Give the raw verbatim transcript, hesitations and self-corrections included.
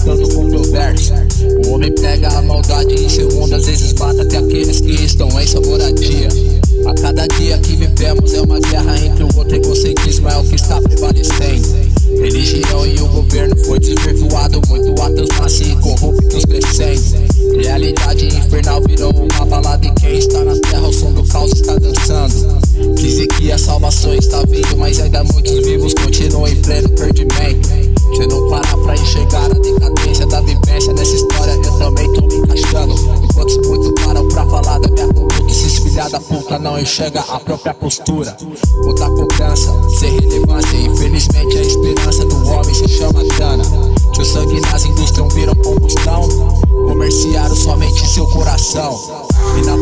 citando controverso. O homem pega a maldade em seu mundo, às vezes mata até aqueles que estão em sua moradia. A cada dia que vivemos é uma guerra entre o outro, egocentrismo é o que está prevalecendo. Religião e o governo foi desvirtuado, muito ateus nascem e corruptos crescendo. Realidade infernal virou uma balada e quem está na terra o som do caos está dançando. Dizem que a salvação está vindo, mas ainda muitos vivos continuam em pleno perdimento. Se eu não parar pra enxergar a decadência da vivência nessa história, eu também tô me encaixando. Enquanto muitos param pra falar da minha conduta, esses filha da puta não enxerga a própria postura. Muita cobrança, sem relevância, infelizmente a esperança do homem se chama grana. Que o sangue nas indústrias viram combustão, comerciaram somente seu coração. E na